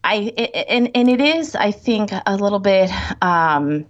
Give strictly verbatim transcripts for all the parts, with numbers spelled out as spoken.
I it, and and it is, I think, a little bit um,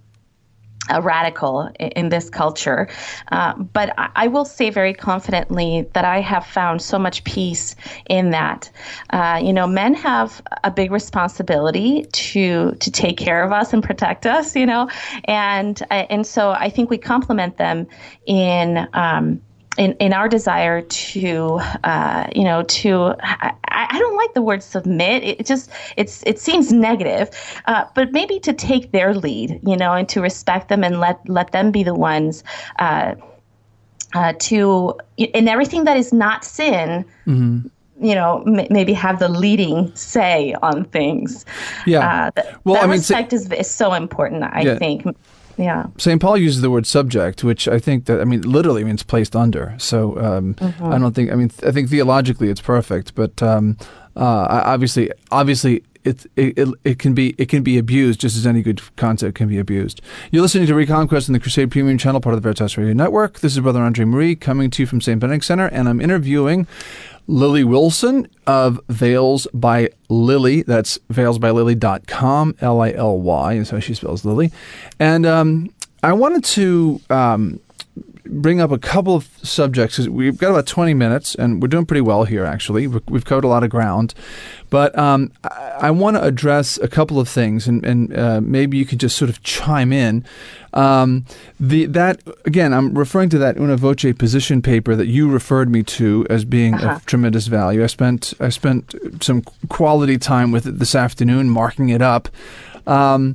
a radical in, in this culture, uh, but I, I will say very confidently that I have found so much peace in that. Uh, you know, men have a big responsibility to to take care of us and protect us. You know, and and so I think we complement them in. Um, In, in our desire to, uh, you know, to, I, I don't like the word submit. It just, it's, it seems negative, uh, but maybe to take their lead, you know, and to respect them and let, let them be the ones, uh, uh, to, in everything that is not sin, mm-hmm. you know, m- maybe have the leading say on things. Yeah. Uh, th- well, that I mean, respect is, is so important, I yeah. think. Yeah. Saint Paul uses the word subject, which I think that, I mean, literally means placed under. So um, mm-hmm. I don't think, I mean, I think theologically it's perfect, but um, uh, obviously, obviously it, it it can be it can be abused just as any good concept can be abused. You're listening to Reconquest on the Crusade Premium Channel, part of the Veritas Radio Network. This is Brother Andre Marie coming to you from Saint Benedict Center, and I'm interviewing Lily Wilson of Veils by Lily. That's veils by lily dot com, L I L Y is how she spells Lily. And um, I wanted to um, bring up a couple of subjects. We've got about twenty minutes, and we're doing pretty well here, actually. We've covered a lot of ground. But um, I, I want to address a couple of things, and, and uh, maybe you could just sort of chime in. Um, the that again, I'm referring to that Una Voce position paper that you referred me to as being uh-huh. of tremendous value. I spent I spent some quality time with it this afternoon, marking it up. Um,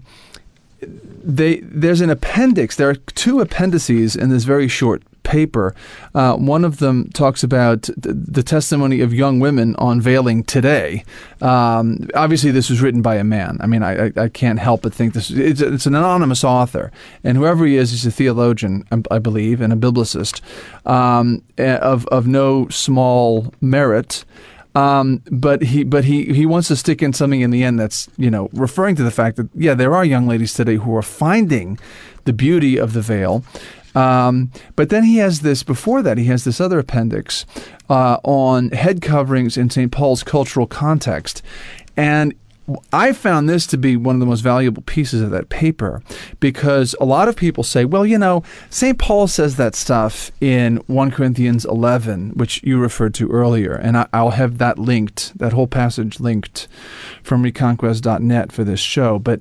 they there's an appendix. There are two appendices in this very short paper. Uh, one of them talks about th- the testimony of young women on veiling today. Um, obviously, this was written by a man. I mean, I, I, I can't help but think this. It's, it's an anonymous author, and whoever he is, he's a theologian, I, I believe, and a biblicist um, of of no small merit. Um, but he, but he, he wants to stick in something in the end that's, you know, referring to the fact that, yeah, there are young ladies today who are finding the beauty of the veil. Um, but then he has this, before that, he has this other appendix, uh, on head coverings in Saint Paul's cultural context. And I found this to be one of the most valuable pieces of that paper, because a lot of people say, well, you know, Saint Paul says that stuff in First Corinthians eleven, which you referred to earlier, and I, I'll have that linked, that whole passage linked from reconquest dot net for this show. But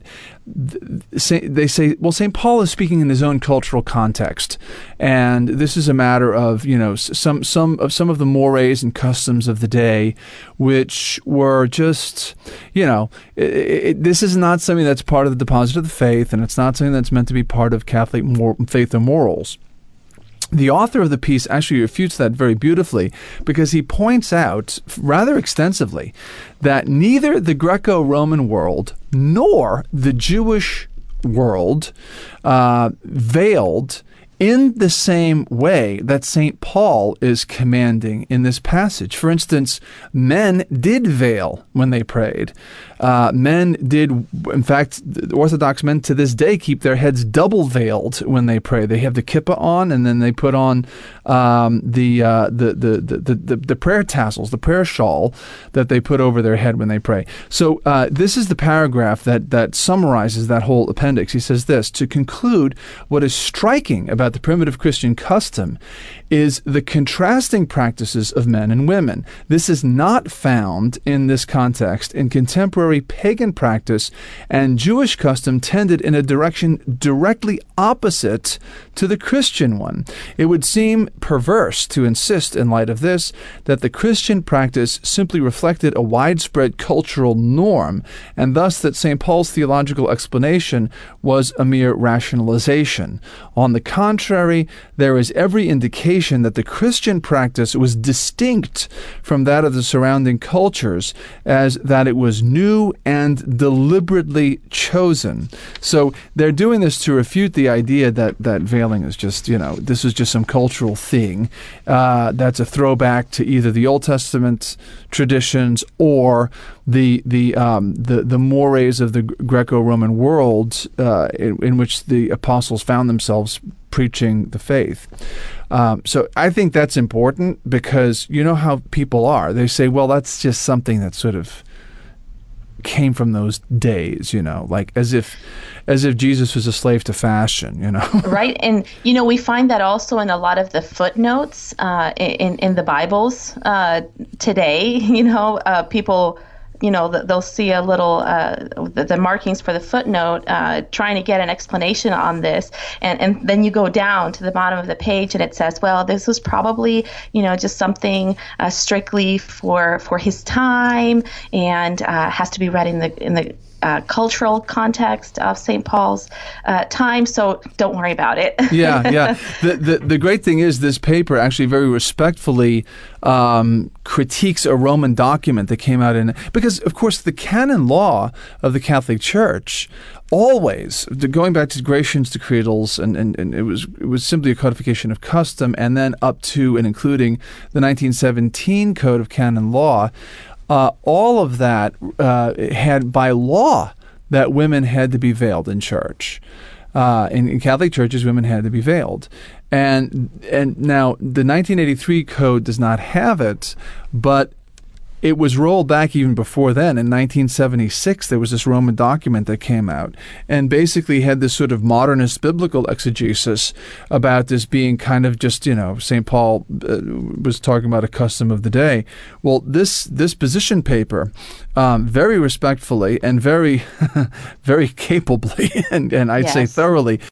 th- they say, well, Saint Paul is speaking in his own cultural context, and this is a matter of, you know, some some of some of the mores and customs of the day, which were just, you know, It, it, this is not something that's part of the deposit of the faith, and it's not something that's meant to be part of Catholic mor- faith and morals. The author of the piece actually refutes that very beautifully, because he points out rather extensively that neither the Greco-Roman world nor the Jewish world uh, veiled in the same way that Saint Paul is commanding in this passage. For instance, men did veil when they prayed. Uh, men did, in fact, Orthodox men to this day keep their heads double veiled when they pray. They have the kippah on, and then they put on um, the, uh, the, the, the, the, the prayer tassels, the prayer shawl that they put over their head when they pray. So uh, this is the paragraph that, that summarizes that whole appendix. He says this: to conclude, what is striking about the primitive Christian custom is the contrasting practices of men and women. This is not found in this context in contemporary pagan practice, and Jewish custom tended in a direction directly opposite to the Christian one. It would seem perverse to insist, in light of this, that the Christian practice simply reflected a widespread cultural norm, and thus that Saint Paul's theological explanation was a mere rationalization. On the contrary, there is every indication that the Christian practice was distinct from that of the surrounding cultures, as that it was new and deliberately chosen. So they're doing this to refute the idea that, that veiling is just, you know, this is just some cultural thing uh, that's a throwback to either the Old Testament traditions or the the um, the, the mores of the Greco-Roman world uh, in, in which the apostles found themselves preaching the faith. Um, so I think that's important, because you know how people are. They say, well, that's just something that's sort of came from those days, you know, like as if as if Jesus was a slave to fashion, you know. Right. And, you know, we find that also in a lot of the footnotes uh, in, in the Bibles uh, today. You know, uh, people, you know, they'll see a little, uh, the, the markings for the footnote, uh, trying to get an explanation on this. And, and then you go down to the bottom of the page and it says, well, this was probably, you know, just something uh, strictly for for his time and uh, has to be read in the in the Uh, cultural context of Saint Paul's uh, time, so don't worry about it. yeah, yeah. The, the the great thing is this paper actually very respectfully um, critiques a Roman document that came out in, because of course the canon law of the Catholic Church always, going back to Gratian's Decretals, and, and, and it was it was simply a codification of custom, and then up to and including the nineteen seventeen Code of Canon Law. Uh, all of that uh, had by law that women had to be veiled in church. Uh, in, in Catholic churches, women had to be veiled. And and now the nineteen eighty-three code does not have it, but it was rolled back even before then. In nineteen seventy-six, there was this Roman document that came out and basically had this sort of modernist biblical exegesis about this being kind of just, you know, Saint Paul uh, was talking about a custom of the day. Well, this this position paper, um, very respectfully and very, very capably, and, and I'd yes. say thoroughly,